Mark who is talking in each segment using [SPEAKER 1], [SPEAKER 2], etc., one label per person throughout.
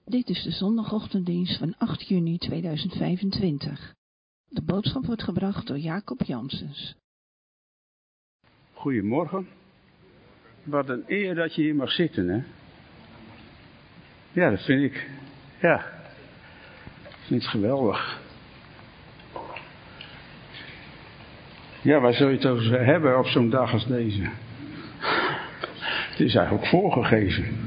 [SPEAKER 1] Dit is de zondagochtenddienst van 8 juni 2025. De boodschap wordt gebracht door Jacob Janssens.
[SPEAKER 2] Goedemorgen. Wat een eer dat je hier mag zitten, hè? Ja, dat vind ik. Ja. Ik vind het geweldig. Ja, waar zul je het over hebben op zo'n dag als deze? Het is eigenlijk voorgegeven.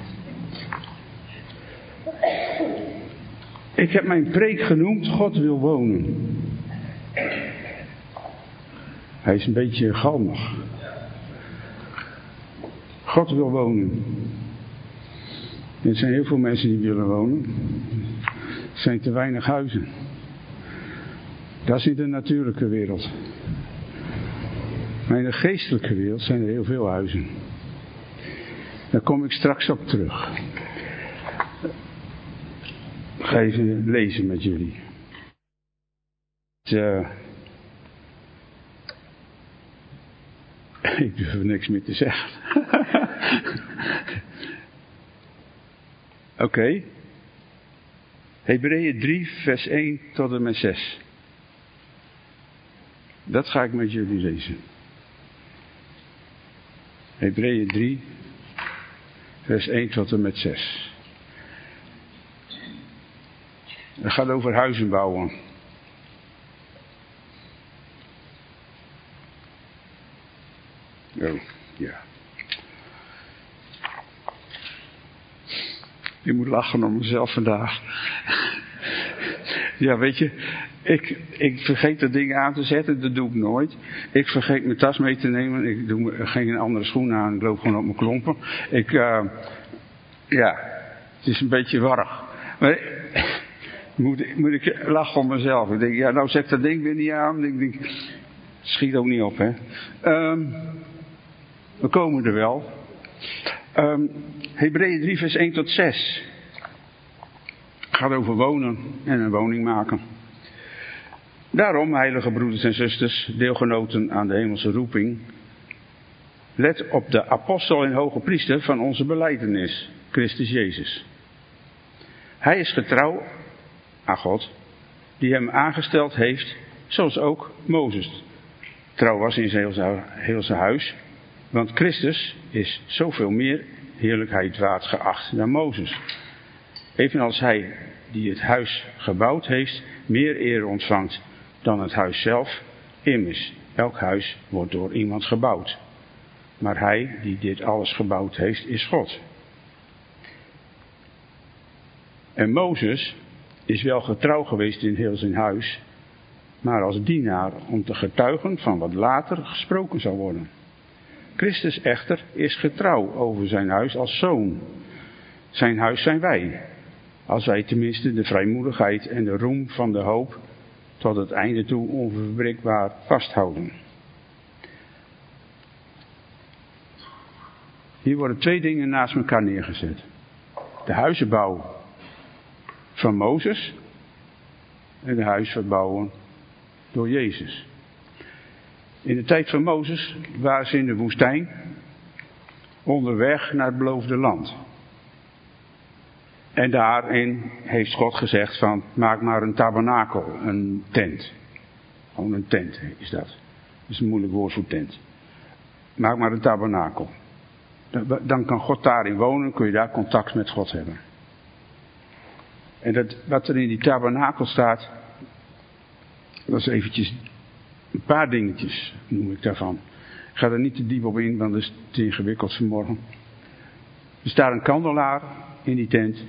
[SPEAKER 2] Ik heb mijn preek genoemd, God wil wonen. Hij is een beetje galmig. God wil wonen. Er zijn heel veel mensen die willen wonen. Er zijn te weinig huizen. Dat is in de natuurlijke wereld. Maar in de geestelijke wereld zijn er heel veel huizen. Daar kom ik straks op terug. Ik ga even lezen met jullie. Ik durf er niks meer te zeggen. Oké. Hebreeën 3 vers 1 tot en met 6. Dat ga ik met jullie lezen. Hebreeën 3 vers 1 tot en met 6. Het gaat over huizen bouwen. Oh, ja. Ik moet lachen om mezelf vandaag. Ja, weet je, ik vergeet de dingen aan te zetten, dat doe ik nooit. Ik vergeet mijn tas mee te nemen, ik doe geen andere schoenen aan, ik loop gewoon op mijn klompen. Ja, het is een beetje warrig. Maar moet ik lachen om mezelf. Ik denk, ja, nou zet dat ding weer niet aan. Ik denk, schiet ook niet op, hè. We komen er wel. Hebreeën 3 vers 1 tot 6. Het gaat over wonen en een woning maken. Daarom, heilige broeders en zusters, deelgenoten aan de hemelse roeping, let op de apostel en hoge priester van onze belijdenis, Christus Jezus. Hij is getrouw aan God, die hem aangesteld heeft, zoals ook Mozes trouw was in heel zijn huis. Want Christus is zoveel meer heerlijkheid waard geacht dan Mozes. Evenals hij die het huis gebouwd heeft, meer eer ontvangt dan het huis zelf. Immers, elk huis wordt door iemand gebouwd. Maar hij die dit alles gebouwd heeft, is God. En Mozes is wel getrouw geweest in heel zijn huis, maar als dienaar om te getuigen van wat later gesproken zal worden. Christus echter is getrouw over zijn huis als zoon. Zijn huis zijn wij, als wij tenminste de vrijmoedigheid en de roem van de hoop tot het einde toe onverbreekbaar vasthouden. Hier worden twee dingen naast elkaar neergezet. De huizenbouw van Mozes en de huisverbouwen door Jezus. In de tijd van Mozes waren ze in de woestijn onderweg naar het beloofde land. En daarin heeft God gezegd van, maak maar een tabernakel, een tent. Gewoon een tent is dat. Dat is een moeilijk woord voor tent. Maak maar een tabernakel. Dan kan God daarin wonen, kun je daar contact met God hebben. En wat er in die tabernakel staat, dat is eventjes een paar dingetjes, noem ik daarvan. Ik ga er niet te diep op in, want dat is te ingewikkeld vanmorgen. Er staat een kandelaar in die tent.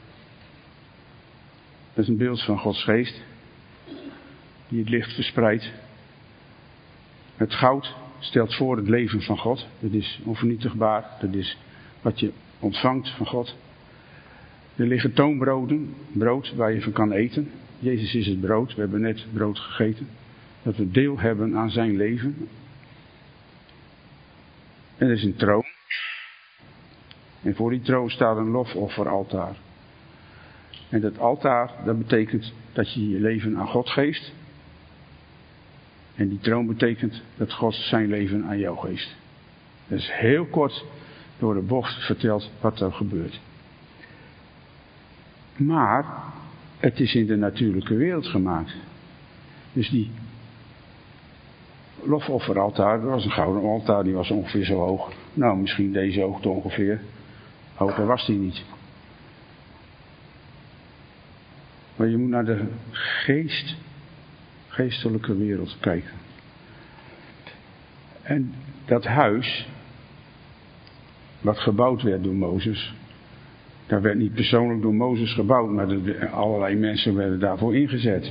[SPEAKER 2] Dat is een beeld van Gods geest, die het licht verspreidt. Het goud stelt voor het leven van God. Dat is onvernietigbaar, dat is wat je ontvangt van God. Er liggen toonbroden, brood waar je van kan eten. Jezus is het brood, we hebben net brood gegeten. Dat we deel hebben aan zijn leven. En er is een troon. En voor die troon staat een lofofferaltaar. En dat altaar, dat betekent dat je je leven aan God geeft. En die troon betekent dat God zijn leven aan jou geeft. Dat is heel kort door de bocht verteld wat er gebeurt. Maar het is in de natuurlijke wereld gemaakt. Dus die lofofferaltaar, dat was een gouden altaar, die was ongeveer zo hoog. Nou, misschien deze hoogte ongeveer. Hoger was die niet. Maar je moet naar de geestelijke wereld kijken. En dat huis, wat gebouwd werd door Mozes, dat werd niet persoonlijk door Mozes gebouwd, maar allerlei mensen werden daarvoor ingezet.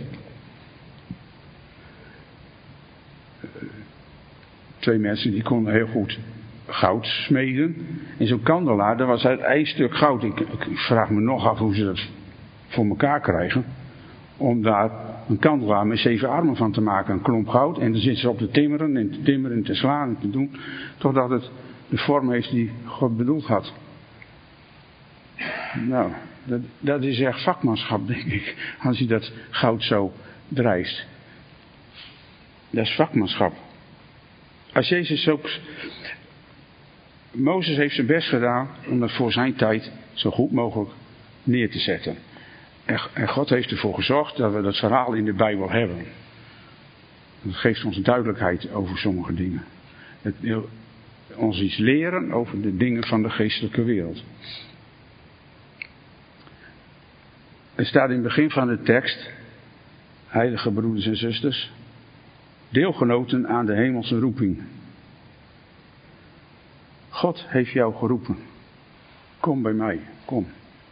[SPEAKER 2] 2 mensen die konden heel goed goud smeden. En zo'n kandelaar, dat was uit 1 stuk goud. Ik vraag me nog af hoe ze dat voor elkaar krijgen. Om daar een kandelaar met 7 armen van te maken. Een klomp goud. En dan zitten ze op te timmeren en te timmeren en te slaan en te doen. Totdat het de vorm heeft die God bedoeld had. Nou, dat is echt vakmanschap, denk ik. Als je dat goud zo drijft. Dat is vakmanschap. Als Jezus ook... Mozes heeft zijn best gedaan om dat voor zijn tijd zo goed mogelijk neer te zetten. En God heeft ervoor gezorgd dat we dat verhaal in de Bijbel hebben. Dat geeft ons duidelijkheid over sommige dingen. Het wil ons iets leren over de dingen van de geestelijke wereld. Er staat in het begin van de tekst, heilige broeders en zusters, deelgenoten aan de hemelse roeping. God heeft jou geroepen. Kom bij mij, kom.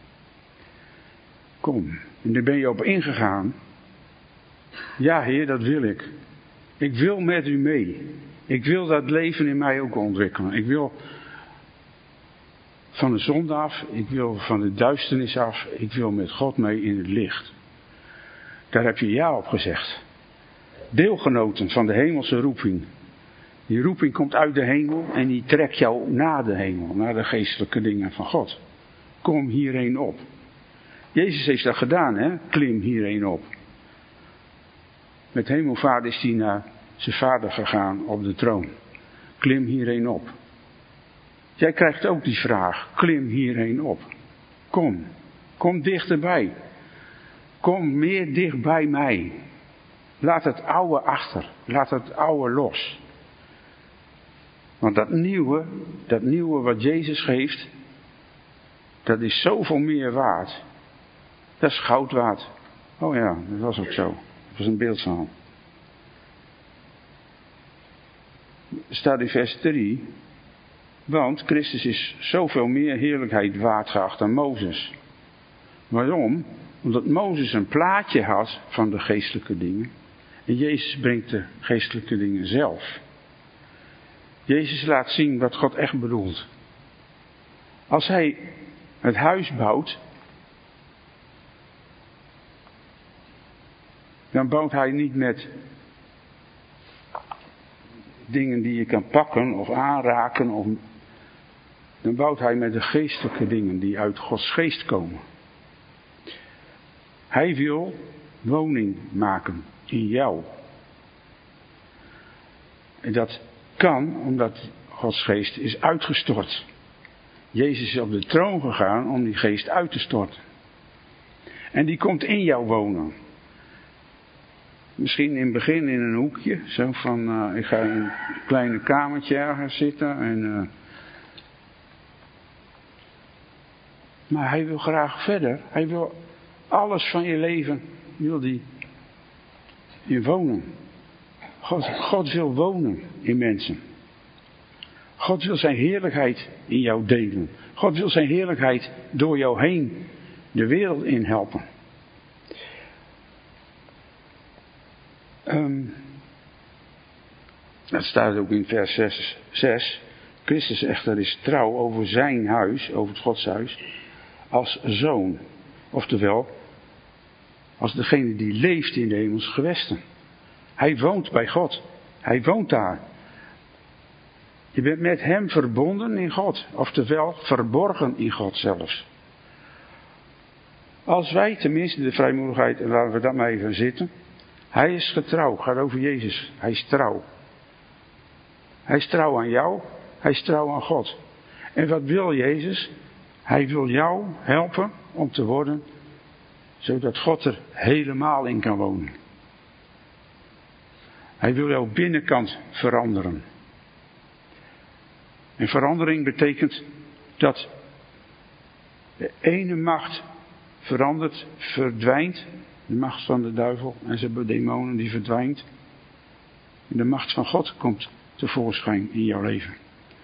[SPEAKER 2] Kom. En daar ben je op ingegaan. Ja, Heer, dat wil ik. Ik wil met u mee. Ik wil dat leven in mij ook ontwikkelen. Ik wil van de zonde af. Ik wil van de duisternis af. Ik wil met God mee in het licht. Daar heb je ja op gezegd. Deelgenoten van de hemelse roeping. Die roeping komt uit de hemel en die trekt jou naar de hemel. Naar de geestelijke dingen van God. Kom hierheen op. Jezus heeft dat gedaan, hè? Klim hierheen op. Met hemelvaart is hij naar zijn vader gegaan op de troon. Klim hierheen op. Jij krijgt ook die vraag. Klim hierheen op. Kom. Kom dichterbij. Kom meer dicht bij mij. Laat het oude achter. Laat het oude los. Want dat nieuwe wat Jezus geeft, dat is zoveel meer waard. Dat is goud waard. Oh ja, dat was ook zo. Dat was een beeldzaal. Staat in vers 3. Want Christus is zoveel meer heerlijkheid waard geacht dan Mozes. Waarom? Omdat Mozes een plaatje had van de geestelijke dingen. En Jezus brengt de geestelijke dingen zelf. Jezus laat zien wat God echt bedoelt. Als hij het huis bouwt, dan bouwt hij niet met dingen die je kan pakken of aanraken. Dan bouwt hij met de geestelijke dingen die uit Gods geest komen. Hij wil woning maken in jou. En dat kan omdat Gods geest is uitgestort. Jezus is op de troon gegaan om die geest uit te storten. En die komt in jou wonen. Misschien in het begin in een hoekje. Zo van, ik ga in een kleine kamertje ergens zitten. Maar hij wil graag verder. Hij wil alles van je leven, wil die in wonen. God wil wonen in mensen. God wil zijn heerlijkheid in jou delen. God wil zijn heerlijkheid door jou heen de wereld in helpen. Dat staat ook in vers 6. Christus echter is trouw over zijn huis, over het godshuis, als zoon. Oftewel, als degene die leeft in de hemelse gewesten. Hij woont bij God. Hij woont daar. Je bent met hem verbonden in God. Oftewel, verborgen in God zelfs. Als wij tenminste de vrijmoedigheid, en laten we dat maar even zitten. Hij is getrouw. Gaat over Jezus. Hij is trouw. Hij is trouw aan jou. Hij is trouw aan God. En wat wil Jezus? Hij wil jou helpen om te worden Zodat God er helemaal in kan wonen. Hij wil jouw binnenkant veranderen. En verandering betekent dat de ene macht verandert, verdwijnt. De macht van de duivel en zijn demonen die verdwijnt. En de macht van God komt tevoorschijn in jouw leven.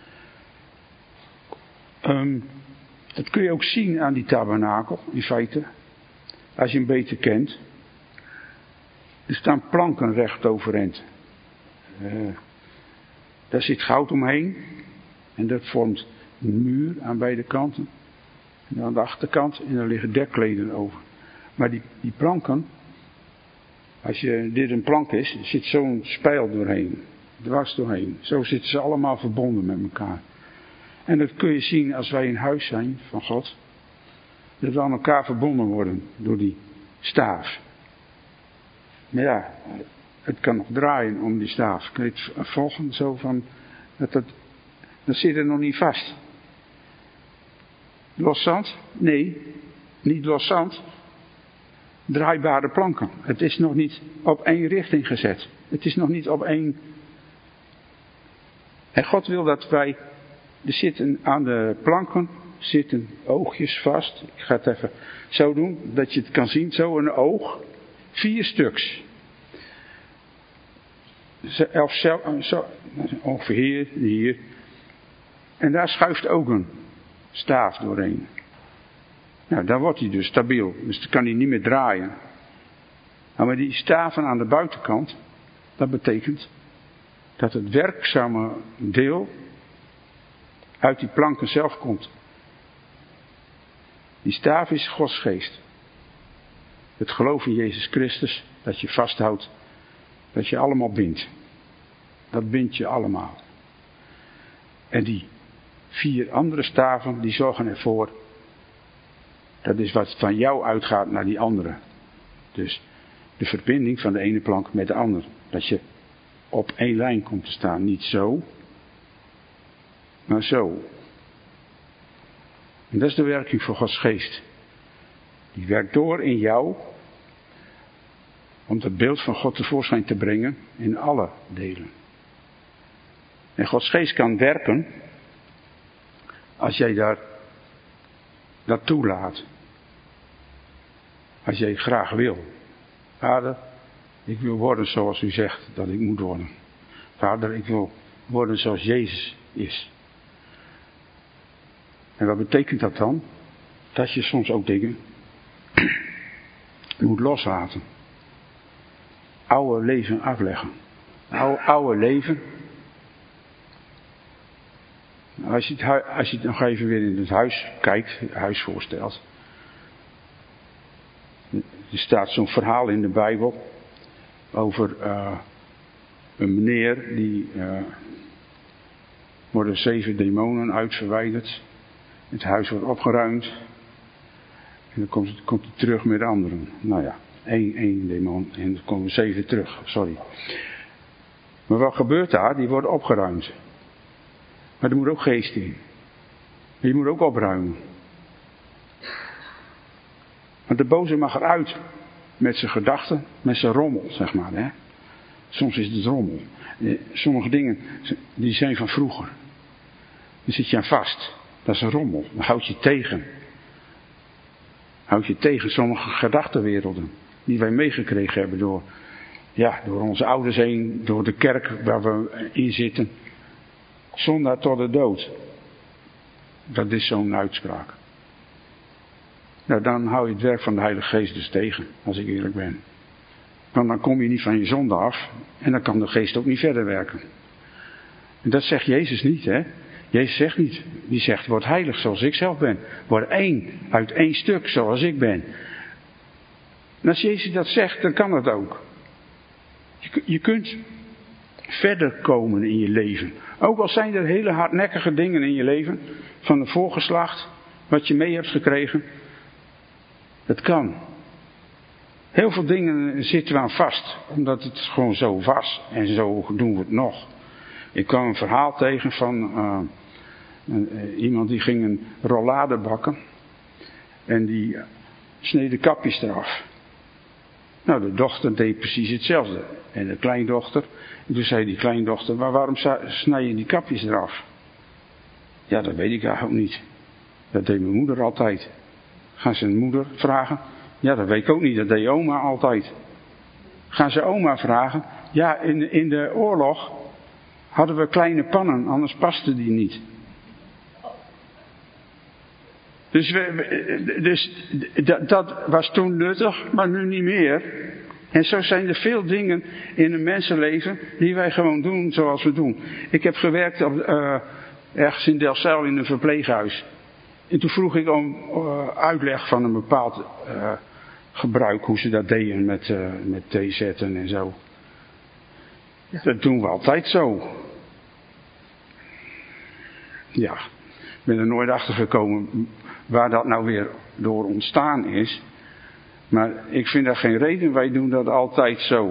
[SPEAKER 2] Dat kun je ook zien aan die tabernakel, in feite. Als je hem beter kent. Er staan planken recht overeind. Daar zit goud omheen. En dat vormt een muur aan beide kanten. En aan de achterkant, en daar liggen dekkleden over. Maar die planken, als dit een plank is, zit zo'n spijl doorheen. Dwars doorheen. Zo zitten ze allemaal verbonden met elkaar. En dat kun je zien als wij in huis zijn van God. Dat we aan elkaar verbonden worden door die staaf. Maar ja, het kan nog draaien om die staaf. Kun je het volgen zo van, dat zit er nog niet vast. Loszand? Nee, niet loszand. Draaibare planken. Het is nog niet op één richting gezet. Het is nog niet op één. En God wil dat wij, er zitten aan de planken, zitten oogjes vast. Ik ga het even zo doen, dat je het kan zien. Zo een oog. 4 stuks. Zo, ongeveer hier. En daar schuift ook een staaf doorheen. Nou, dan wordt hij dus stabiel. Dus dan kan hij niet meer draaien. Nou, maar die staven aan de buitenkant, dat betekent dat het werkzame deel uit die planken zelf komt. Die staaf is Gods geest. Het geloof in Jezus Christus, dat je vasthoudt, dat je allemaal bindt. Dat bindt je allemaal. En die 4 andere staven, die zorgen ervoor, dat is wat van jou uitgaat naar die andere. Dus de verbinding van de ene plank met de andere. Dat je op één lijn komt te staan. Niet zo, maar zo. En dat is de werking van Gods geest. Die werkt door in jou om het beeld van God tevoorschijn te brengen in alle delen. En Gods geest kan werken als jij dat toelaat. Als jij graag wil. Vader, ik wil worden zoals u zegt dat ik moet worden. Vader, ik wil worden zoals Jezus is. En wat betekent dat dan? Dat je soms ook dingen moet loslaten. Oude leven afleggen. Oude leven. Als je het nog even weer in het huis kijkt, het huis voorstelt. Er staat zo'n verhaal in de Bijbel over een meneer die worden 7 demonen uitverwijderd. Het huis wordt opgeruimd. En dan komt hij terug met anderen. Nou ja, één demon en dan komen 7 terug. Sorry. Maar wat gebeurt daar? Die wordt opgeruimd. Maar er moet ook geest in. En je moet ook opruimen. Want de boze mag eruit. Met zijn gedachten, met zijn rommel, zeg maar. Hè? Soms is het rommel. Sommige dingen, die zijn van vroeger. Daar zit je aan vast. Dat is een rommel. Dan houd je tegen. Houd je tegen sommige gedachtenwerelden. Die wij meegekregen hebben door onze ouders heen. Door de kerk waar we in zitten. Zondaar tot de dood. Dat is zo'n uitspraak. Nou, dan hou je het werk van de Heilige Geest dus tegen, als ik eerlijk ben. Want dan kom je niet van je zonde af en dan kan de Geest ook niet verder werken. En dat zegt Jezus niet, hè. Jezus zegt niet, die zegt, word heilig zoals ik zelf ben. Word uit één stuk zoals ik ben. En als Jezus dat zegt, dan kan dat ook. Je kunt verder komen in je leven. Ook al zijn er hele hardnekkige dingen in je leven, van het voorgeslacht, wat je mee hebt gekregen. Het kan. Heel veel dingen zitten we aan vast, omdat het gewoon zo was en zo doen we het nog. Ik kwam een verhaal tegen van iemand die ging een rollade bakken en die sneed de kapjes eraf. Nou, de dochter deed precies hetzelfde. En de kleindochter. En toen zei die kleindochter, maar waarom snij je die kapjes eraf? Ja, dat weet ik eigenlijk niet. Dat deed mijn moeder altijd. Gaan ze een moeder vragen? Ja, dat weet ik ook niet. Dat deed oma altijd. Gaan ze oma vragen? Ja, in de oorlog hadden we kleine pannen, anders paste die niet. Dus dat was toen nuttig, maar nu niet meer. En zo zijn er veel dingen in een mensenleven die wij gewoon doen zoals we doen. Ik heb gewerkt ergens in Delfzijl in een verpleeghuis. En toen vroeg ik om uitleg van een bepaald gebruik, hoe ze dat deden met thee zetten en zo. Ja. Dat doen we altijd zo. Ja, ik ben er nooit achter gekomen waar dat nou weer door ontstaan is. Maar ik vind daar geen reden, wij doen dat altijd zo.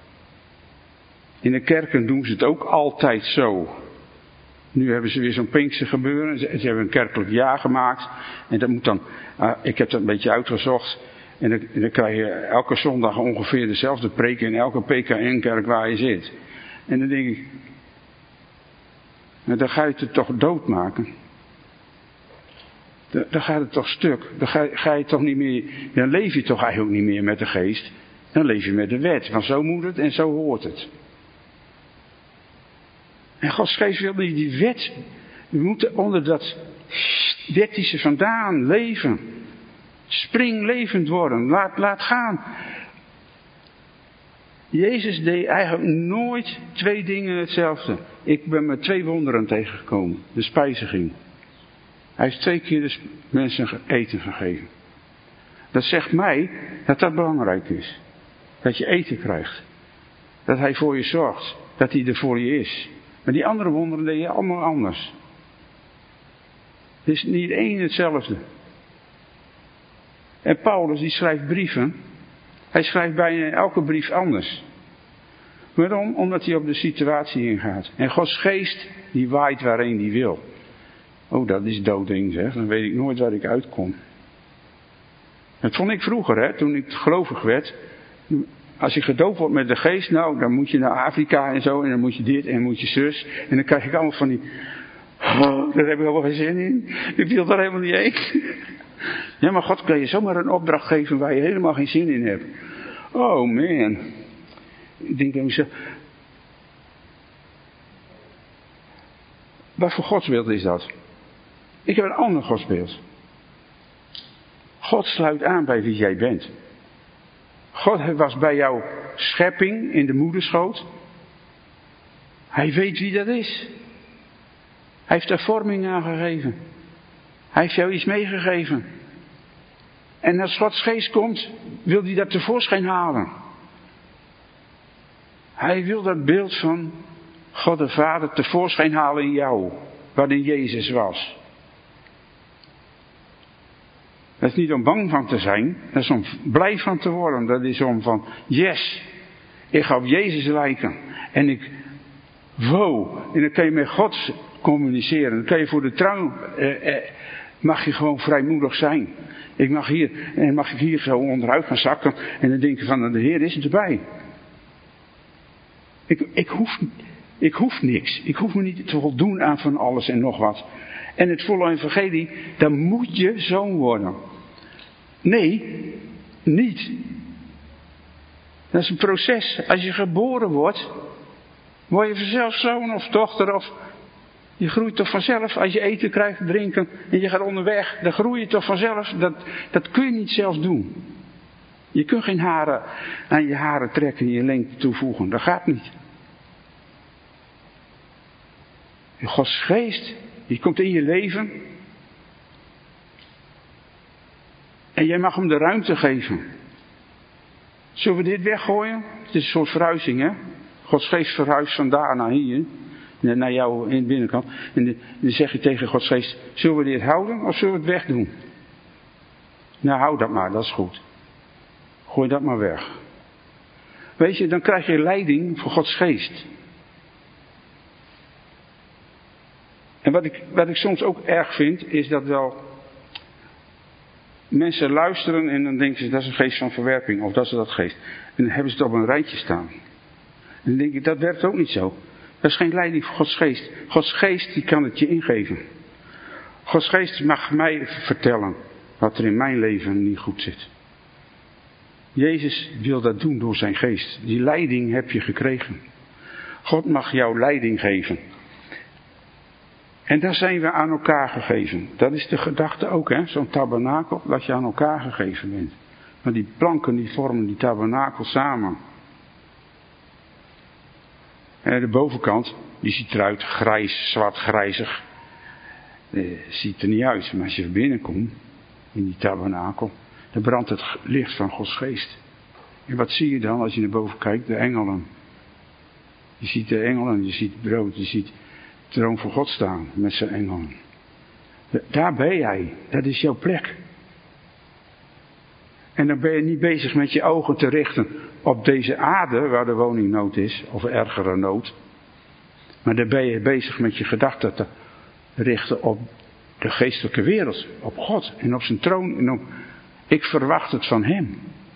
[SPEAKER 2] In de kerken doen ze het ook altijd zo. Nu hebben ze weer zo'n Pinkster gebeuren. Ze hebben een kerkelijk jaar gemaakt. En dat moet dan, ik heb dat een beetje uitgezocht. En dan krijg je elke zondag ongeveer dezelfde preek in elke PKN-kerk waar je zit. En dan denk ik, nou, dan ga je het toch doodmaken. Dan gaat het toch stuk. Dan ga je toch niet meer, dan leef je toch eigenlijk niet meer met de geest. Dan leef je met de wet. Want zo moet het en zo hoort het. En Gods geest wil niet die wet. We moeten onder dat wettische vandaan leven. Springlevend worden. Laat gaan. Jezus deed eigenlijk nooit 2 dingen hetzelfde. Ik ben met 2 wonderen tegengekomen. De spijziging. Hij heeft 2 keer de mensen eten gegeven. Dat zegt mij dat dat belangrijk is. Dat je eten krijgt. Dat hij voor je zorgt. Dat hij er voor je is. Maar die andere wonderen deed je allemaal anders. Het is niet één hetzelfde. En Paulus die schrijft brieven. Hij schrijft bijna elke brief anders. Waarom? Omdat hij op de situatie ingaat. En Gods geest die waait waarheen die wil. Oh, dat is doodeng zeg. Dan weet ik nooit waar ik uitkom. Dat vond ik vroeger, hè, toen ik gelovig werd. Als je gedoopt wordt met de geest, nou, dan moet je naar Afrika en zo. En dan moet je dit en dan moet je zus. En dan krijg ik allemaal van die... Oh, daar heb ik helemaal geen zin in. Ik wil daar helemaal niet heen. Ja, maar God kan je zomaar een opdracht geven waar je helemaal geen zin in hebt. Oh man. Ik denk aan mezelf. Wat voor godsbeeld is dat? Ik heb een ander godsbeeld. God sluit aan bij wie jij bent. God was bij jouw schepping in de moederschoot. Hij weet wie dat is. Hij heeft er vorming aan gegeven. Hij heeft jou iets meegegeven. En als Gods geest komt, wil hij dat tevoorschijn halen. Hij wil dat beeld van God de Vader tevoorschijn halen in jou. Waarin Jezus was. Dat is niet om bang van te zijn. Dat is om blij van te worden. Dat is om van, yes, ik ga op Jezus lijken. En en dan kan je met God communiceren. Dan kan je voor de trouw, mag je gewoon vrijmoedig zijn. Mag ik hier zo onderuit gaan zakken. En dan denk je van, de Heer is erbij. Ik hoef niks. Ik hoef me niet te voldoen aan van alles en nog wat. En het volle evangelie, dan moet je zoon worden. Nee, niet. Dat is een proces. Als je geboren wordt, word je vanzelf zoon of dochter of... Je groeit toch vanzelf, als je eten krijgt, drinken en je gaat onderweg, dan groei je toch vanzelf. Dat kun je niet zelf doen. Je kunt geen haren aan je haren trekken en je lengte toevoegen. Dat gaat niet. Gods geest, die komt in je leven. En jij mag hem de ruimte geven. Zullen we dit weggooien? Het is een soort verhuizing, hè? Gods geest verhuist vandaar naar hier. Naar jou in de binnenkant. En dan zeg je tegen Gods geest, zullen we dit houden of zullen we het wegdoen? Nou, hou dat maar, dat is goed. Gooi dat maar weg. Weet je, dan krijg je leiding voor Gods geest. En wat ik soms ook erg vind, is dat wel... Mensen luisteren en dan denken ze dat is een geest van verwerping of dat is dat geest. En dan hebben ze het op een rijtje staan. En dan denk ik, dat werkt ook niet zo. Dat is geen leiding voor Gods geest. Gods geest die kan het je ingeven. Gods geest mag mij vertellen wat er in mijn leven niet goed zit. Jezus wil dat doen door zijn geest. Die leiding heb je gekregen. God mag jou leiding geven. En daar zijn we aan elkaar gegeven. Dat is de gedachte ook, hè? Zo'n tabernakel, dat je aan elkaar gegeven bent. Maar die planken die vormen die tabernakel samen. En de bovenkant, die ziet eruit grijs, zwart, grijzig. Ziet er niet uit. Maar als je er binnenkomt, in die tabernakel, dan brandt het licht van Gods geest. En wat zie je dan als je naar boven kijkt? De engelen. Je ziet de engelen, je ziet het brood, je ziet de troon van God staan met zijn engelen. Daar ben jij. Dat is jouw plek. En dan ben je niet bezig met je ogen te richten op deze aarde, waar de woningnood is, of ergere nood. Maar dan ben je bezig met je gedachten te richten op de geestelijke wereld, op God en op zijn troon. En op, ik verwacht het van hem.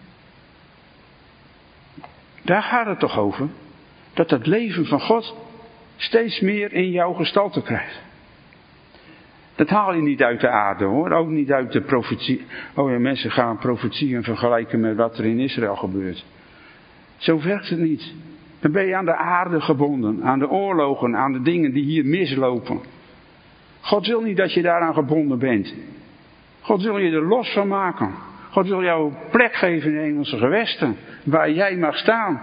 [SPEAKER 2] Daar gaat het toch over? Dat het leven van God steeds meer in jouw gestalte krijgt. Dat haal je niet uit de aarde hoor, ook niet uit de profetie. Oh ja, mensen gaan profetieën vergelijken met wat er in Israël gebeurt. Zo werkt het niet. Dan ben je aan de aarde gebonden, aan de oorlogen, aan de dingen die hier mislopen. God wil niet dat je daaraan gebonden bent. God wil je er los van maken. God wil jou een plek geven in de hemelse gewesten, waar jij mag staan.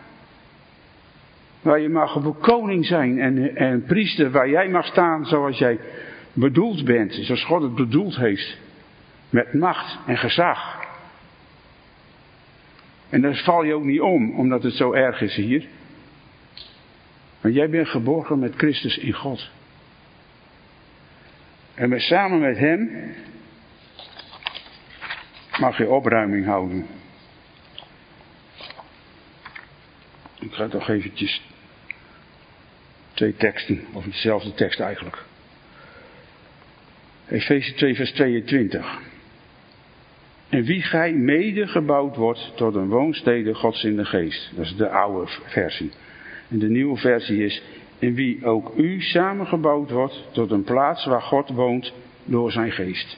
[SPEAKER 2] Waar je mag koning zijn en priester, waar jij mag staan zoals jij bedoeld bent, zoals God het bedoeld heeft. Met macht en gezag. En daar val je ook niet om, omdat het zo erg is hier. Maar jij bent geborgen met Christus in God. En samen met hem mag je opruiming houden. Ik ga toch eventjes 2 teksten, of dezelfde tekst eigenlijk. Efeze 2 vers 22. En wie gij mede gebouwd wordt tot een woonstede Gods in de geest. Dat is de oude versie. En de nieuwe versie is, en wie ook u samengebouwd wordt tot een plaats waar God woont door zijn geest.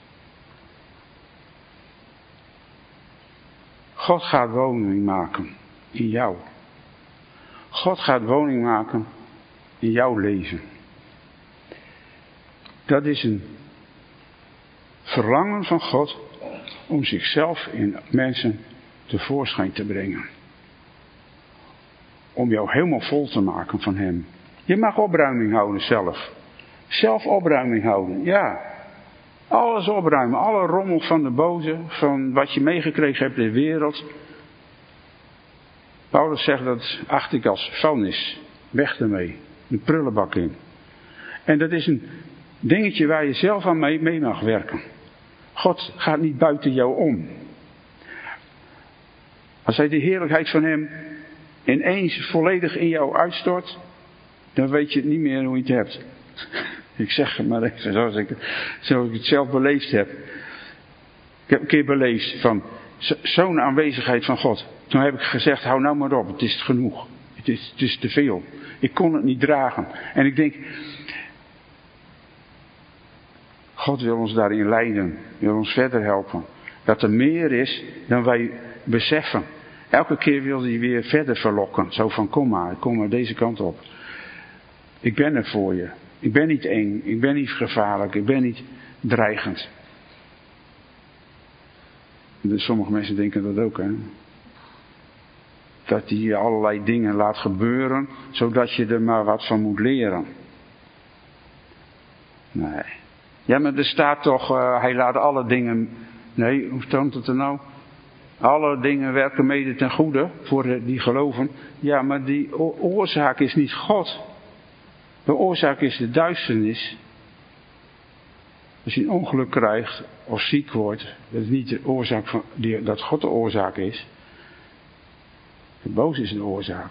[SPEAKER 2] God gaat woning maken in jou. God gaat woning maken in jouw leven. Dat is een verlangen van God om zichzelf in mensen tevoorschijn te brengen. Om jou helemaal vol te maken van hem. Je mag opruiming houden zelf. Zelf opruiming houden, ja. Alles opruimen, alle rommel van de boze, van wat je meegekregen hebt in de wereld. Paulus zegt dat acht ik als vuilnis. Weg ermee, een prullenbak in. En dat is een dingetje waar je zelf aan mee mag werken. God gaat niet buiten jou om. Als hij de heerlijkheid van hem ineens volledig in jou uitstort, dan weet je het niet meer hoe je het hebt. Ik zeg het maar even zoals ik het zelf beleefd heb. Ik heb een keer beleefd van zo'n aanwezigheid van God. Toen heb ik gezegd, hou nou maar op, het is genoeg. Het is te veel. Ik kon het niet dragen. En ik denk, God wil ons daarin leiden. Wil ons verder helpen. Dat er meer is dan wij beseffen. Elke keer wil hij weer verder verlokken. Zo van, kom maar deze kant op. Ik ben er voor je. Ik ben niet eng. Ik ben niet gevaarlijk. Ik ben niet dreigend. Dus sommige mensen denken dat ook, hè. Dat hij je allerlei dingen laat gebeuren, zodat je er maar wat van moet leren. Nee. Ja, maar er staat toch, hij laat alle dingen... Nee, hoe stond het er nou? Alle dingen werken mede ten goede voor die geloven. Ja, maar die oorzaak is niet God. De oorzaak is de duisternis. Als je een ongeluk krijgt of ziek wordt, dat is niet de oorzaak van dat God de oorzaak is. De boos is de oorzaak.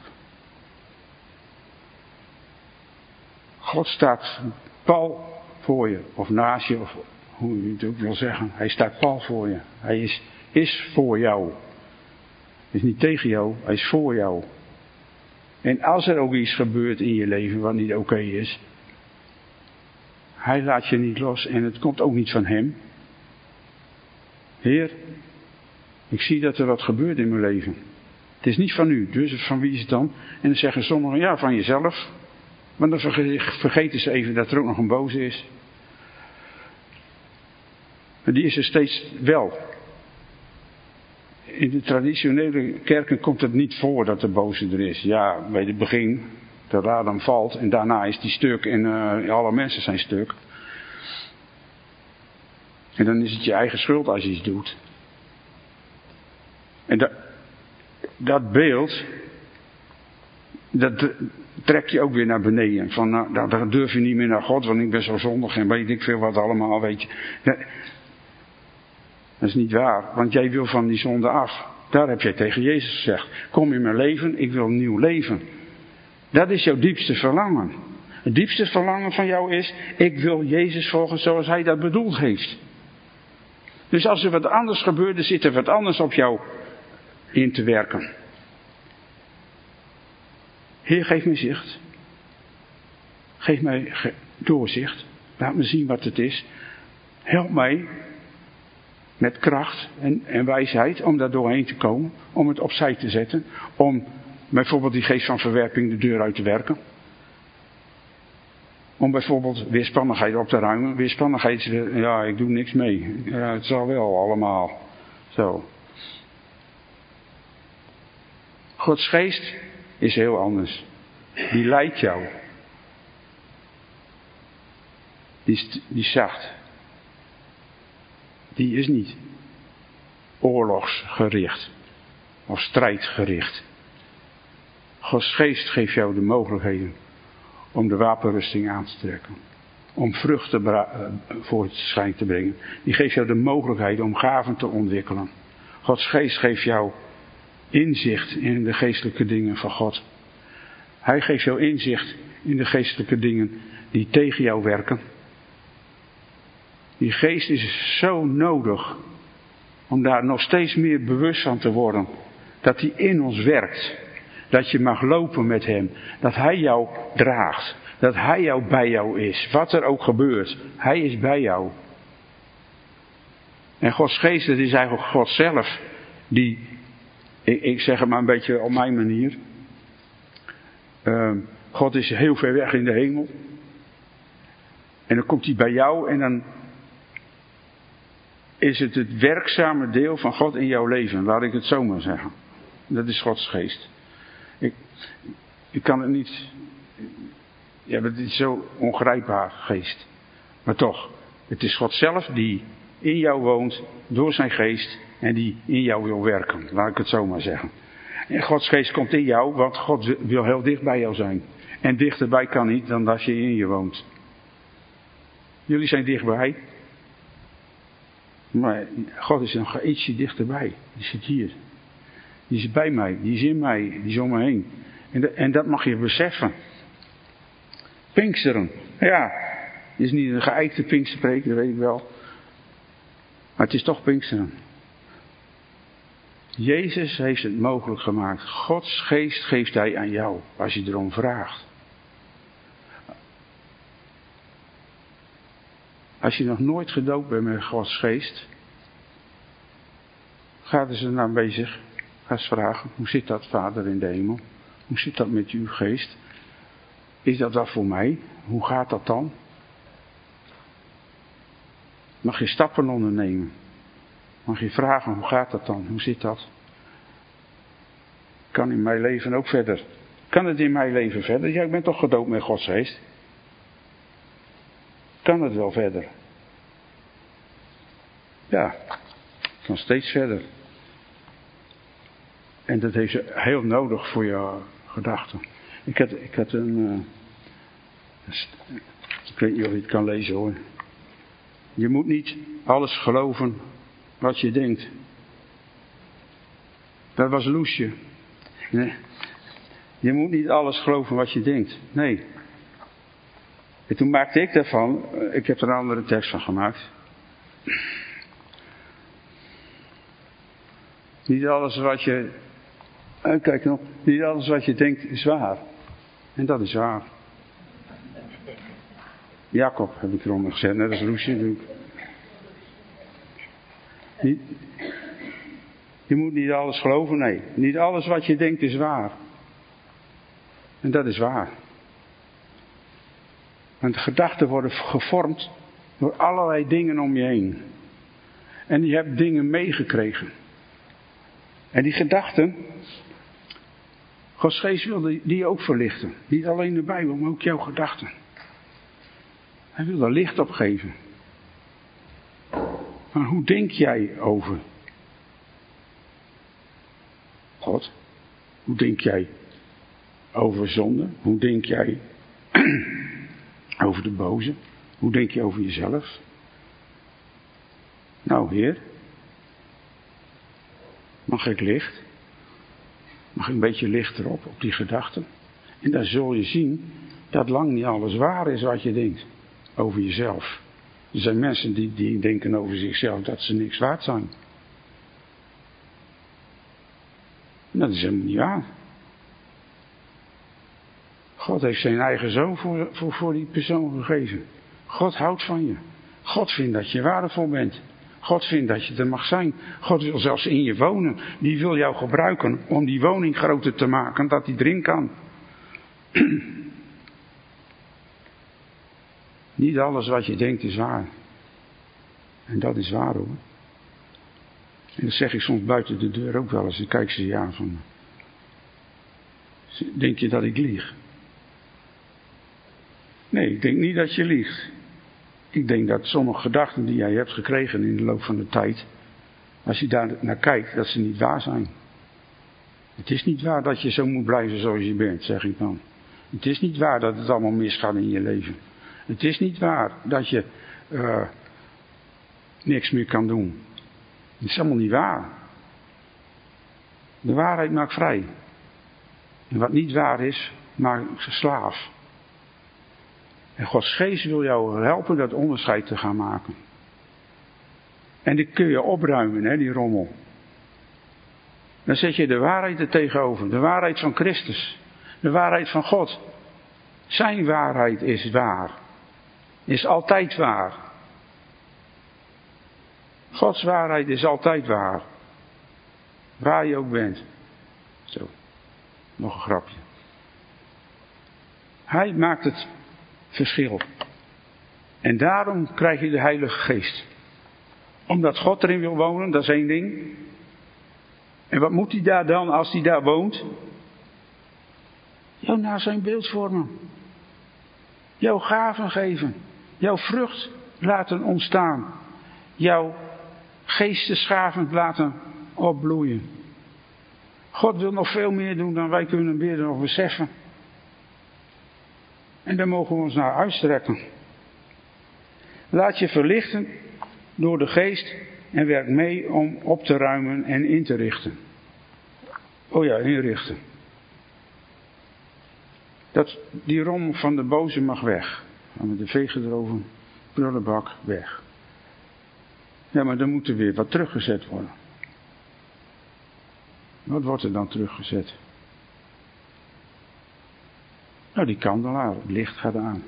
[SPEAKER 2] God staat pal voor je, of naast je, of hoe je het ook wil zeggen. Hij staat pal voor je. Hij is voor jou. Hij is niet tegen jou, hij is voor jou. En als er ook iets gebeurt in je leven wat niet oké is, hij laat je niet los en het komt ook niet van hem. Heer, ik zie dat er wat gebeurt in mijn leven. Het is niet van u, dus van wie is het dan? En dan zeggen sommigen, ja, van jezelf. Maar dan vergeten ze even dat er ook nog een boze is. Maar die is er steeds wel. In de traditionele kerken komt het niet voor dat de boze er is. Ja, bij het begin, de Adam valt en daarna is die stuk en alle mensen zijn stuk. En dan is het je eigen schuld als je iets doet. En dat beeld, dat trek je ook weer naar beneden. Van, nou, dan durf je niet meer naar God, want ik ben zo zondig en weet ik veel wat allemaal, weet je. Dat is niet waar, want jij wil van die zonde af. Daar heb jij tegen Jezus gezegd. Kom in mijn leven, ik wil een nieuw leven. Dat is jouw diepste verlangen. Het diepste verlangen van jou is, ik wil Jezus volgen zoals hij dat bedoeld heeft. Dus als er wat anders gebeurt, er zit er wat anders op jou in te werken. Heer, geef mij zicht. Geef mij doorzicht. Laat me zien wat het is. Help mij met kracht en wijsheid om daar doorheen te komen. Om het opzij te zetten. Om bijvoorbeeld die geest van verwerping de deur uit te werken. Om bijvoorbeeld weerspannigheid op te ruimen. Weerspannigheid, ja, ik doe niks mee. Ja, het zal wel allemaal. Zo. Gods geest is heel anders. Die leidt jou. Die is zacht. Die is niet oorlogsgericht of strijdgericht. Gods geest geeft jou de mogelijkheden om de wapenrusting aan te trekken. Om vruchten voor het schijn te brengen. Die geeft jou de mogelijkheid om gaven te ontwikkelen. Gods geest geeft jou inzicht in de geestelijke dingen van God. Hij geeft jou inzicht in de geestelijke dingen die tegen jou werken. Die geest is zo nodig om daar nog steeds meer bewust van te worden. Dat hij in ons werkt. Dat je mag lopen met hem. Dat hij jou draagt. Dat hij jou bij jou is. Wat er ook gebeurt. Hij is bij jou. En Gods geest, dat is eigenlijk God zelf. Die, ik zeg het maar een beetje op mijn manier. God is heel ver weg in de hemel. En dan komt hij bij jou en dan is het werkzame deel van God in jouw leven. Laat ik het zo maar zeggen. Dat is Gods geest. Ik kan het niet. Ja, het is zo ongrijpbaar, geest. Maar toch, het is God zelf die in jou woont, door zijn geest, en die in jou wil werken. Laat ik het zo maar zeggen. En Gods geest komt in jou, want God wil heel dicht bij jou zijn. En dichterbij kan niet dan als je in je woont. Jullie zijn dichtbij. Maar God is nog ietsje dichterbij. Die zit hier. Die is bij mij, die is in mij, die is om me heen. En dat mag je beseffen. Pinksteren. Ja, het is niet een geëikte Pinksterpreek, dat weet ik wel. Maar het is toch Pinksteren. Jezus heeft het mogelijk gemaakt. Gods geest geeft hij aan jou, als je erom vraagt. Als je nog nooit gedoopt bent met Gods geest, ga er nou bezig. Ga eens vragen, hoe zit dat, Vader in de hemel? Hoe zit dat met uw geest? Is dat wat voor mij? Hoe gaat dat dan? Mag je stappen ondernemen? Mag je vragen, hoe gaat dat dan? Hoe zit dat? Kan in mijn leven ook verder? Kan het in mijn leven verder? Ja, ik ben toch gedoopt met Gods geest. Kan het wel verder? Ja, kan steeds verder. En dat heeft ze heel nodig voor je gedachten. Ik had een... ik weet niet of je het kan lezen hoor. Je moet niet alles geloven wat je denkt. Dat was Loesje. Nee. Je moet niet alles geloven wat je denkt. Nee. En toen maakte ik daarvan, ik heb er een andere tekst van gemaakt. Niet alles wat je... Kijk nog, niet alles wat je denkt is waar. En dat is waar. Jacob heb ik eronder gezet, net als Roesje natuurlijk. Je moet niet alles geloven, nee. Niet alles wat je denkt is waar. En dat is waar. Want de gedachten worden gevormd door allerlei dingen om je heen. En je hebt dingen meegekregen. En die gedachten, Gods geest wil die ook verlichten. Niet alleen de Bijbel, maar ook jouw gedachten. Hij wil er licht op geven. Maar hoe denk jij over God? Hoe denk jij over zonde? Hoe denk jij over de boze? Hoe denk je over jezelf? Nou, Heer, mag ik licht? Mag ik een beetje licht erop, op die gedachten? En dan zul je zien dat lang niet alles waar is wat je denkt over jezelf. Er zijn mensen die denken over zichzelf dat ze niks waard zijn. En dat is helemaal niet waar. God heeft zijn eigen zoon voor die persoon gegeven. God houdt van je. God vindt dat je waardevol bent. God vindt dat je er mag zijn. God wil zelfs in je wonen. Die wil jou gebruiken om die woning groter te maken, dat die erin kan. Niet alles wat je denkt is waar. En dat is waar hoor. En dat zeg ik soms buiten de deur ook wel eens. Dan kijk ze je aan van... Denk je dat ik lieg? Nee, ik denk niet dat je liegt. Ik denk dat sommige gedachten die jij hebt gekregen in de loop van de tijd, als je daar naar kijkt, dat ze niet waar zijn. Het is niet waar dat je zo moet blijven zoals je bent, zeg ik dan. Het is niet waar dat het allemaal misgaat in je leven. Het is niet waar dat je niks meer kan doen. Het is allemaal niet waar. De waarheid maakt vrij. En wat niet waar is, maakt slaaf. En Gods geest wil jou helpen dat onderscheid te gaan maken. En die kun je opruimen, hè, die rommel. Dan zet je de waarheid er tegenover. De waarheid van Christus. De waarheid van God. Zijn waarheid is waar. Is altijd waar. Gods waarheid is altijd waar. Waar je ook bent. Zo. Nog een grapje. Hij maakt het verschil. En daarom krijg je de Heilige Geest. Omdat God erin wil wonen, dat is één ding. En wat moet hij daar dan als hij daar woont? Jou naar zijn beeld vormen. Jouw gaven geven. Jouw vrucht laten ontstaan. Jouw geestesgaven laten opbloeien. God wil nog veel meer doen dan wij kunnen bidden of beseffen. En daar mogen we ons naar uitstrekken. Laat je verlichten door de geest en werk mee om op te ruimen en in te richten. Oh ja, inrichten. Die rommel van de boze mag weg. Met de vegen erover, prullenbak weg. Ja, maar dan moet er weer wat teruggezet worden. Wat wordt er dan teruggezet? Nou, die kandelaar, het licht gaat aan.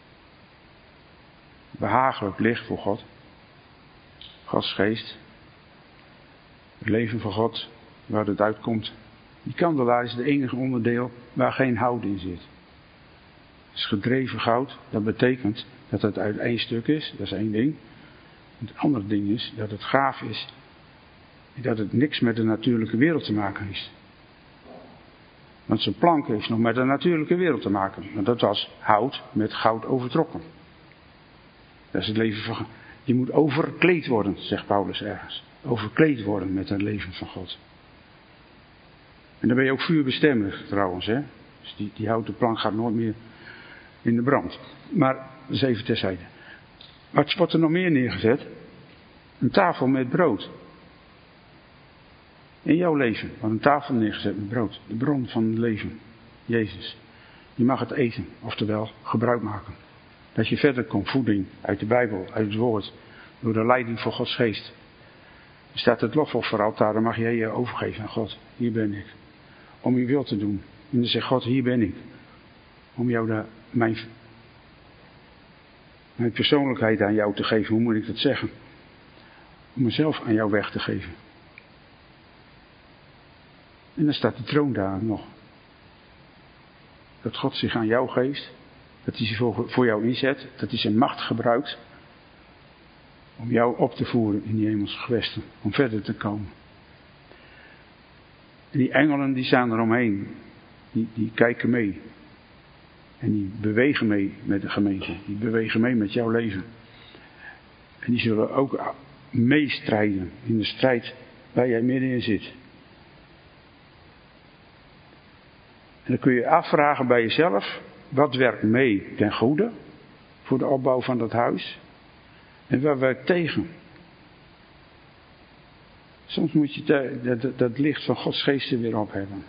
[SPEAKER 2] Behagelijk licht voor God. Gods geest. Het leven van God, waar het uitkomt. Die kandelaar is het enige onderdeel waar geen hout in zit. Het is gedreven goud, dat betekent dat het uit één stuk is, dat is één ding. Het andere ding is dat het gaaf is, dat het niks met de natuurlijke wereld te maken heeft. Want zijn plank heeft nog met de natuurlijke wereld te maken. Want dat was hout met goud overtrokken. Dat is het leven van... Je moet overkleed worden, zegt Paulus ergens. Overkleed worden met het leven van God. En dan ben je ook vuurbestendig trouwens, hè. Dus die houten plank gaat nooit meer in de brand. Maar dat is even terzijde. Wat wordt er nog meer neergezet? Een tafel met brood. In jouw leven wordt een tafel neergezet met brood. De bron van het leven. Jezus. Je mag het eten, oftewel gebruik maken. Dat je verder komt, voeding uit de Bijbel, uit het woord. Door de leiding van Gods geest. Er staat het lofofferaltaar, dan mag jij je overgeven aan God. Hier ben ik. Om uw wil te doen. En dan zegt God, hier ben ik. Om jou mijn persoonlijkheid aan jou te geven. Hoe moet ik dat zeggen? Om mezelf aan jou weg te geven. En dan staat de troon daar nog. Dat God zich aan jou geeft. Dat hij zich voor jou inzet. Dat hij zijn macht gebruikt. Om jou op te voeren in die hemelse gewesten. Om verder te komen. En die engelen die staan eromheen. Die kijken mee. En die bewegen mee met de gemeente. Die bewegen mee met jouw leven. En die zullen ook meestrijden in de strijd waar jij middenin zit. En dan kun je afvragen bij jezelf. Wat werkt mee ten goede voor de opbouw van dat huis? En waar werkt tegen? Soms moet je dat licht van Gods geest er weer op hebben.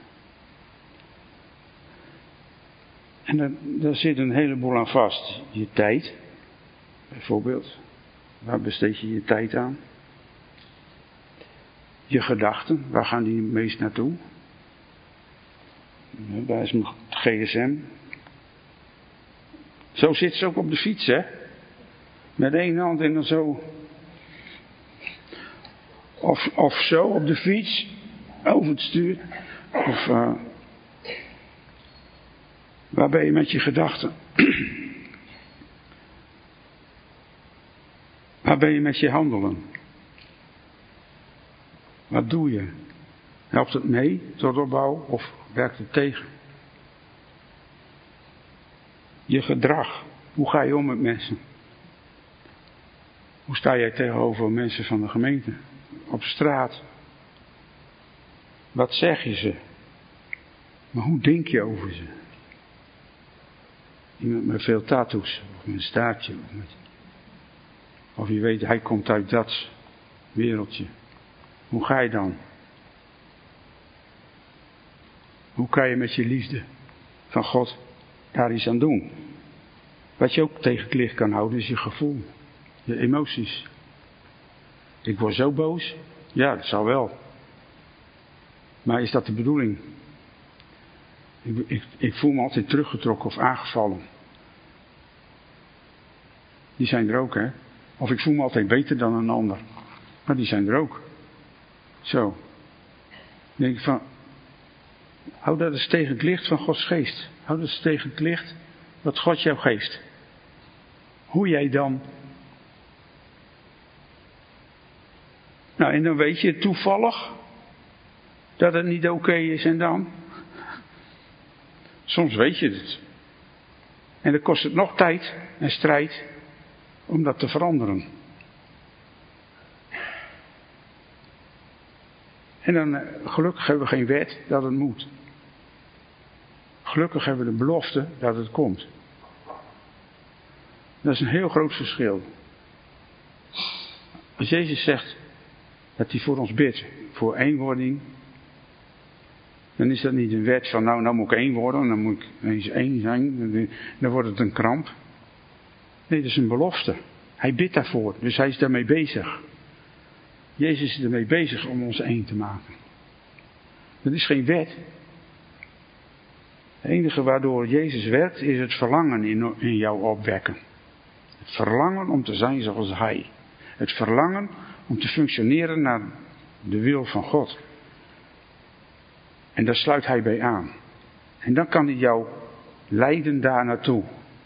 [SPEAKER 2] En daar zit een heleboel aan vast. Je tijd, bijvoorbeeld. Waar besteed je je tijd aan? Je gedachten, waar gaan die meest naartoe? Waar is mijn gsm? Zo zit ze ook op de fiets, hè? Met één hand en dan zo. Of zo op de fiets, over het stuur. Of waar ben je met je gedachten? Waar ben je met je handelen? Wat doe je? Helpt het mee tot opbouw of werkt het tegen? Je gedrag. Hoe ga je om met mensen? Hoe sta jij tegenover mensen van de gemeente? Op straat? Wat zeg je ze? Maar hoe denk je over ze? Iemand met veel tattoos, of met een staartje, of je weet, hij komt uit dat wereldje. Hoe ga je dan? Hoe kan je met je liefde van God daar iets aan doen? Wat je ook tegen het licht kan houden is je gevoel, je emoties. Ik word zo boos. Ja, dat zal wel. Maar is dat de bedoeling? Ik voel me altijd teruggetrokken of aangevallen. Die zijn er ook, hè. Of ik voel me altijd beter dan een ander. Maar die zijn er ook. Zo. Dan denk ik van, hou dat eens tegen het licht van Gods geest. Hou dat eens tegen het licht wat God jou geeft. Hoe jij dan... Nou, en dan weet je toevallig dat het niet oké is en dan... Soms weet je het. En dan kost het nog tijd en strijd om dat te veranderen. En dan, gelukkig hebben we geen wet dat het moet. Gelukkig hebben we de belofte dat het komt. Dat is een heel groot verschil. Als Jezus zegt dat hij voor ons bidt, voor eenwording, dan is dat niet een wet van nou moet ik één worden, dan moet ik eens één zijn, dan wordt het een kramp. Nee, dat is een belofte. Hij bidt daarvoor, dus hij is daarmee bezig. Jezus is ermee bezig om ons één te maken. Dat is geen wet. Het enige waardoor Jezus werkt is het verlangen in jou opwekken. Het verlangen om te zijn zoals Hij. Het verlangen om te functioneren naar de wil van God. En daar sluit Hij bij aan. En dan kan Hij jou leiden daar naartoe.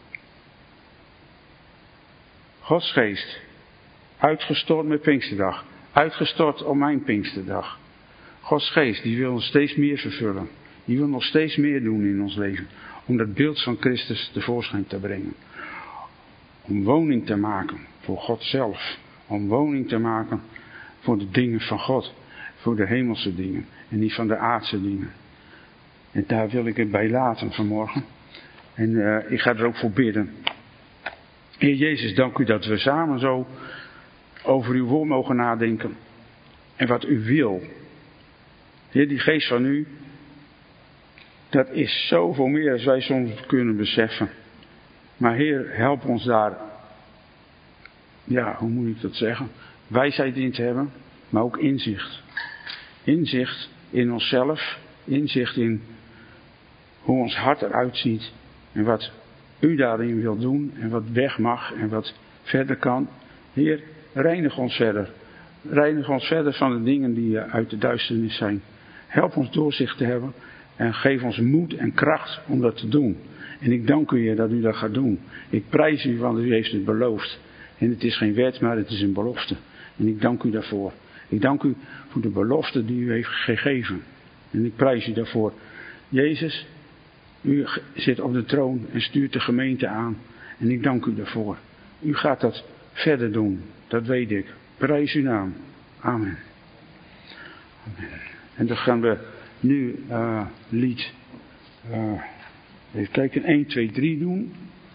[SPEAKER 2] Gods geest. Uitgestort met Pinksterdag. Uitgestort op mijn Pinksterdag. Gods geest die wil ons steeds meer vervullen. Die wil nog steeds meer doen in ons leven. Om dat beeld van Christus tevoorschijn te brengen. Om woning te maken voor God zelf. Om woning te maken voor de dingen van God. Voor de hemelse dingen. En niet van de aardse dingen. En daar wil ik het bij laten vanmorgen. En ik ga er ook voor bidden. Heer Jezus, dank u dat we samen zo over uw woord mogen nadenken. En wat u wil. Heer, die geest van u. Dat is zoveel meer als wij soms kunnen beseffen. Maar Heer, help ons daar ja, hoe moet ik dat zeggen? Wijsheid in te hebben, maar ook inzicht. Inzicht in onszelf, inzicht in hoe ons hart eruit ziet en wat u daarin wil doen en wat weg mag en wat verder kan. Heer, reinig ons verder. Reinig ons verder van de dingen die uit de duisternis zijn. Help ons doorzicht te hebben en geef ons moed en kracht om dat te doen. En ik dank u, Heer, dat u dat gaat doen. Ik prijs u, want u heeft het beloofd. En het is geen wet, maar het is een belofte. En ik dank u daarvoor. Ik dank u voor de belofte die u heeft gegeven. En ik prijs u daarvoor. Jezus, u zit op de troon en stuurt de gemeente aan. En ik dank u daarvoor. U gaat dat verder doen. Dat weet ik. Prijs uw naam. Amen. Amen. En dan gaan we nu lied... even kijken. 1, 2, 3 doen.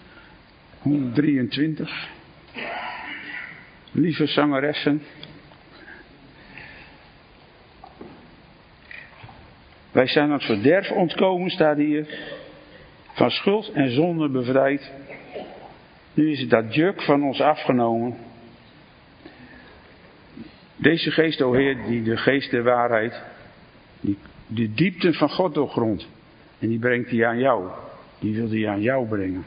[SPEAKER 2] 123. Lieve zangeressen. Wij zijn aan het verderf ontkomen, staat hier. Van schuld en zonde bevrijd. Nu is dat juk van ons afgenomen. Deze geest, o Heer, die de geest der waarheid, die de diepte van God doorgrondt. En die brengt die aan jou. Die wil die aan jou brengen.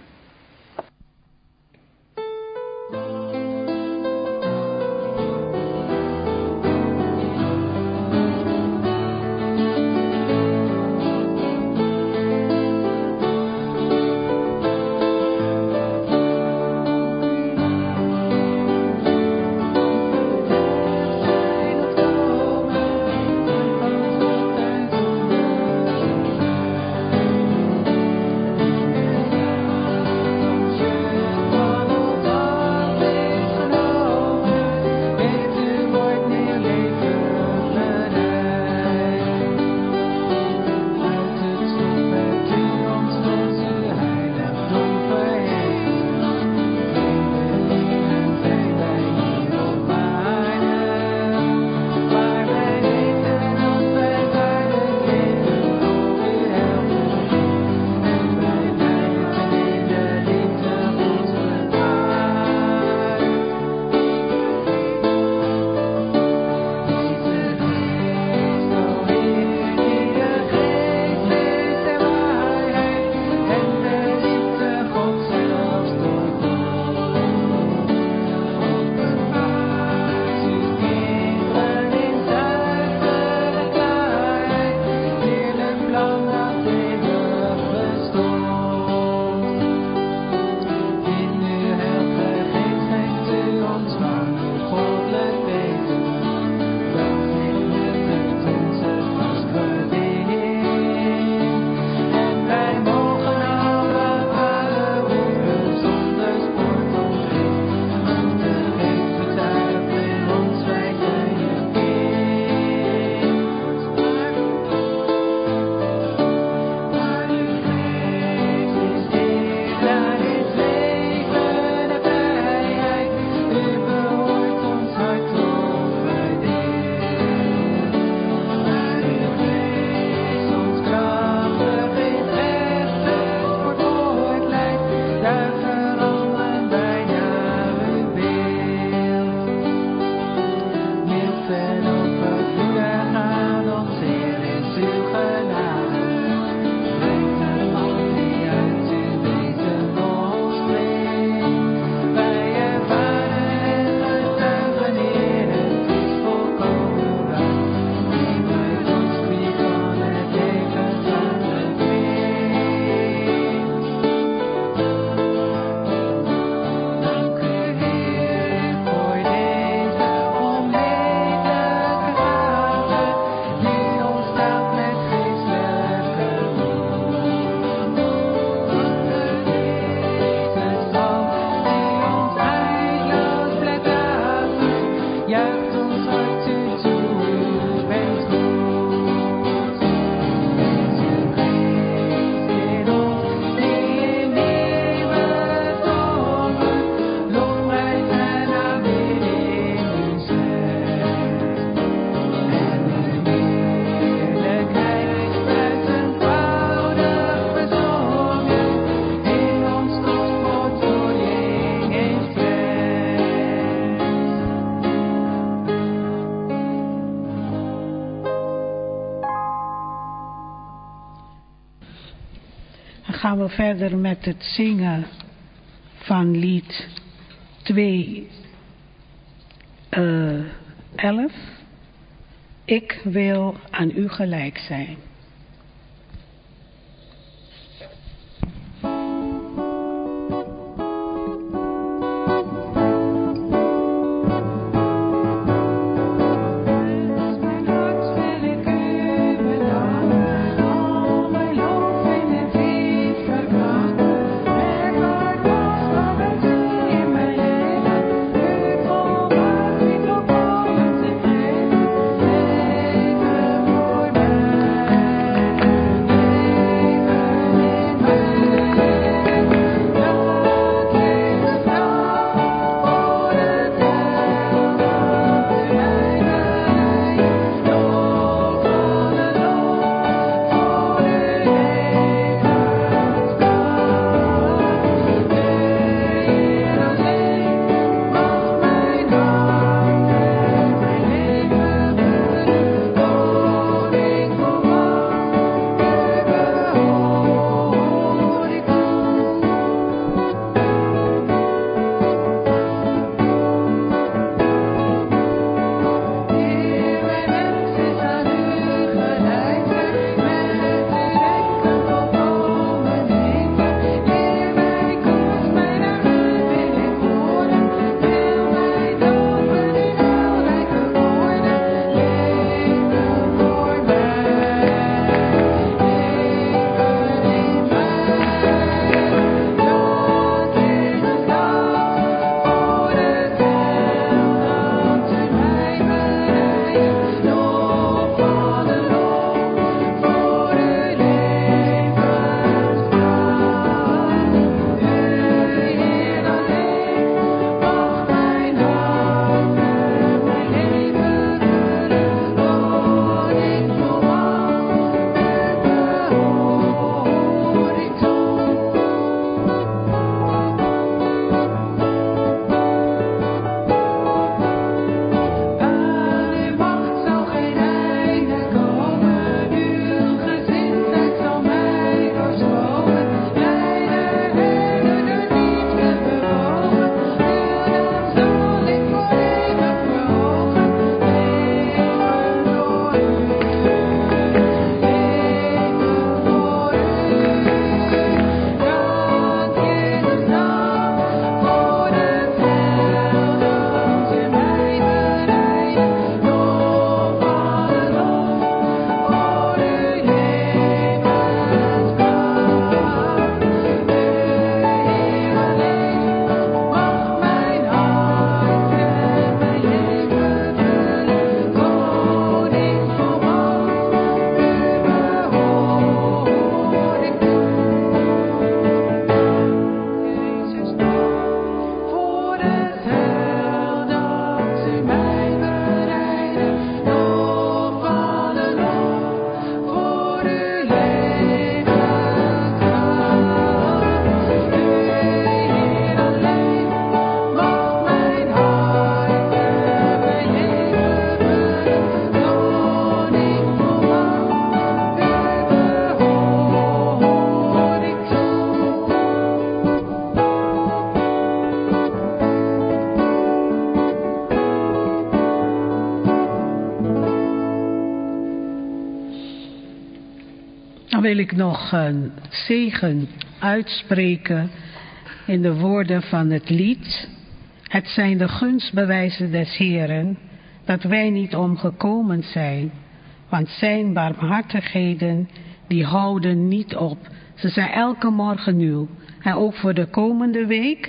[SPEAKER 3] gaan we verder met het zingen van lied 2:11. Ik wil aan u gelijk zijn. Wil ik nog een zegen uitspreken in de woorden van het lied. Het zijn de gunstbewijzen des Heeren, dat wij niet omgekomen zijn, want zijn barmhartigheden, die houden niet op. Ze zijn elke morgen nieuw. En ook voor de komende week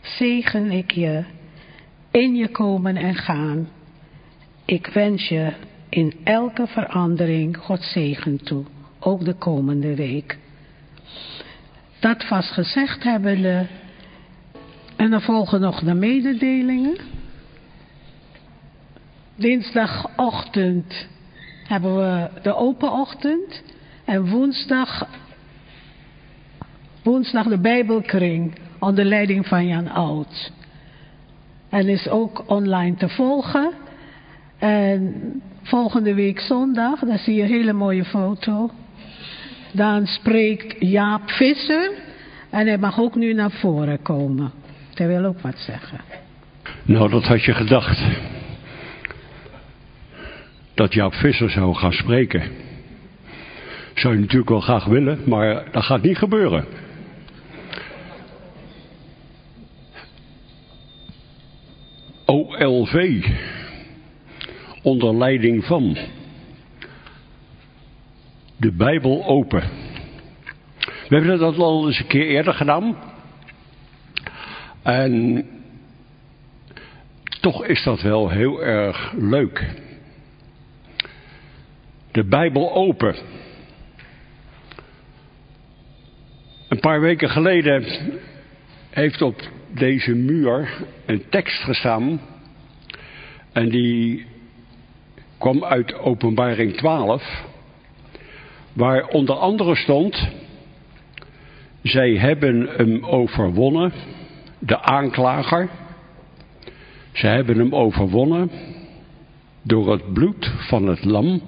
[SPEAKER 3] zegen ik je in je komen en gaan. Ik wens je in elke verandering Gods zegen toe. Ook de komende week. Dat vast gezegd hebbende. En dan volgen nog de mededelingen. Dinsdagochtend hebben we de open ochtend. En woensdag de Bijbelkring onder leiding van Jan Oud. En is ook online te volgen. En volgende week zondag, daar zie je een hele mooie foto. dan spreekt Jaap Visser. En hij mag ook nu naar voren komen. Hij wil ook wat zeggen.
[SPEAKER 4] Nou, dat had je gedacht. Dat Jaap Visser zou gaan spreken. Zou je natuurlijk wel graag willen, maar dat gaat niet gebeuren. OLV. Onder leiding van. De Bijbel open. We hebben dat al eens een keer eerder gedaan. En toch is dat wel heel erg leuk. De Bijbel open. Een paar weken geleden heeft op deze muur een tekst gestaan. En die kwam uit Openbaring 12. Waar onder andere stond: zij hebben hem overwonnen, de aanklager. Ze hebben hem overwonnen door het bloed van het lam.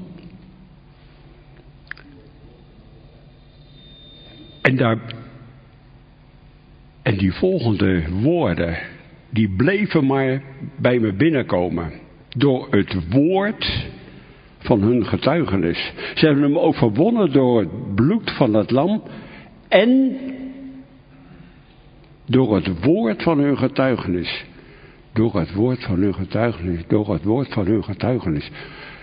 [SPEAKER 4] En die volgende woorden, die bleven maar bij me binnenkomen. Door het woord van hun getuigenis. Ze hebben hem overwonnen door het bloed van het lam. En door het woord van hun getuigenis. Door het woord van hun getuigenis. Door het woord van hun getuigenis.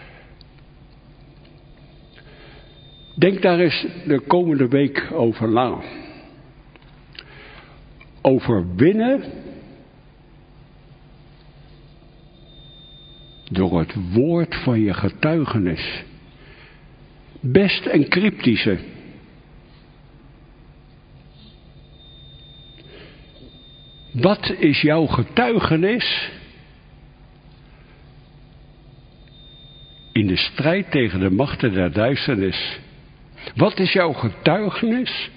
[SPEAKER 4] Denk daar eens de komende week over na. Overwinnen door het woord van je getuigenis. Best een cryptische. Wat is jouw getuigenis in de strijd tegen de machten der duisternis? Wat is jouw getuigenis?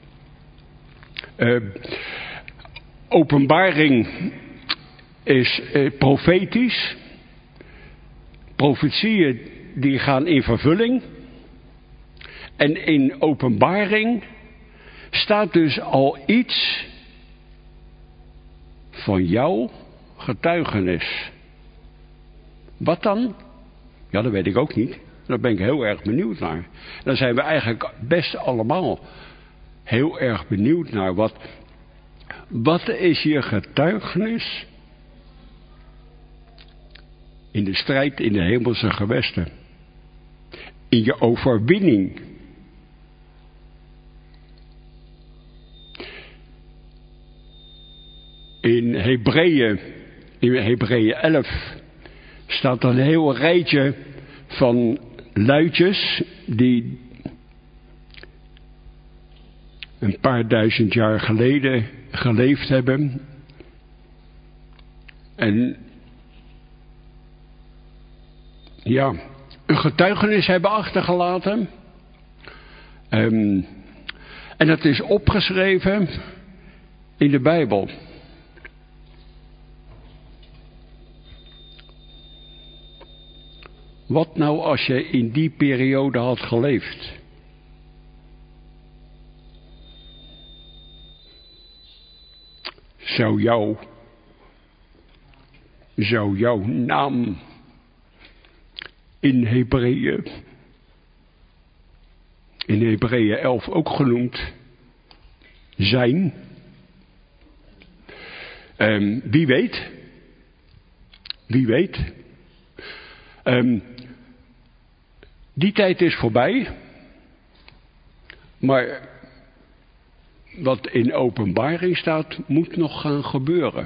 [SPEAKER 4] Openbaring is profetisch. Profetieën die gaan in vervulling. En in openbaring staat dus al iets van jouw getuigenis. Wat dan? Ja, dat weet ik ook niet. Daar ben ik heel erg benieuwd naar. Daar zijn we eigenlijk best allemaal heel erg benieuwd naar. Wat is je getuigenis in de strijd in de hemelse gewesten? In je overwinning. In Hebreeën 11 staat een heel rijtje van luidjes die een paar duizend jaar geleden geleefd hebben. En ja, een getuigenis hebben achtergelaten. En dat is opgeschreven in de Bijbel. Wat nou als je in die periode had geleefd? Zou jouw naam in Hebreeën 11 ook genoemd zijn? Wie weet. Wie weet. Die tijd is voorbij. Maar wat in openbaring staat, moet nog gaan gebeuren.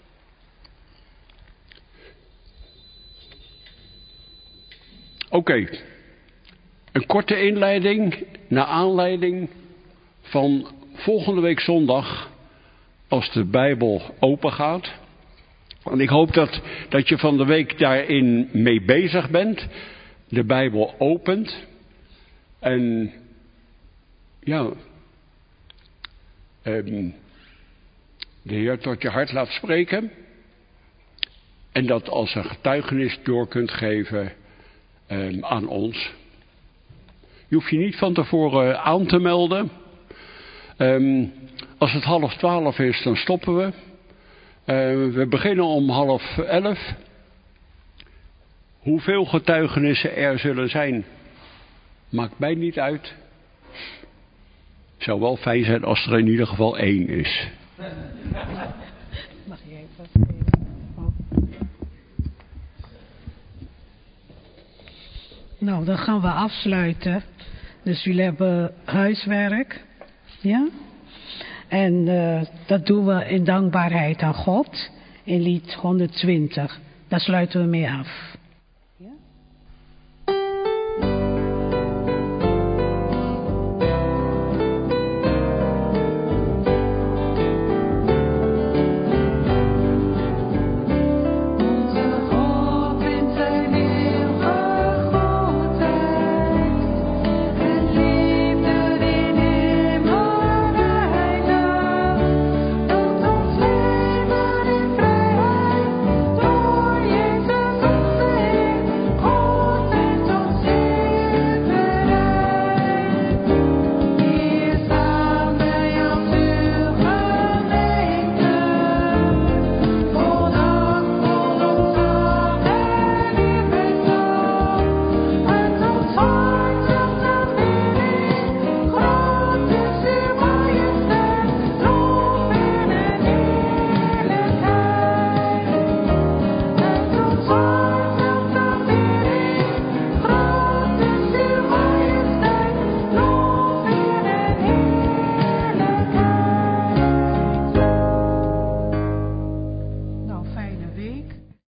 [SPEAKER 4] Oké. Een korte inleiding naar aanleiding van volgende week zondag, als de Bijbel open gaat. En ik hoop dat je van de week daarin mee bezig bent. De Bijbel opent. En ja, de Heer tot je hart laat spreken. En dat als een getuigenis door kunt geven aan ons. Je hoeft je niet van tevoren aan te melden. Als het 11:30 is, dan stoppen we. We beginnen om 10:30. Hoeveel getuigenissen er zullen zijn, maakt mij niet uit. Het zou wel fijn zijn als er in ieder geval 1 is.
[SPEAKER 3] Mag je even? Nou, dan gaan we afsluiten. Dus jullie hebben huiswerk. Ja? En dat doen we in dankbaarheid aan God. In lied 120. Daar sluiten we mee af.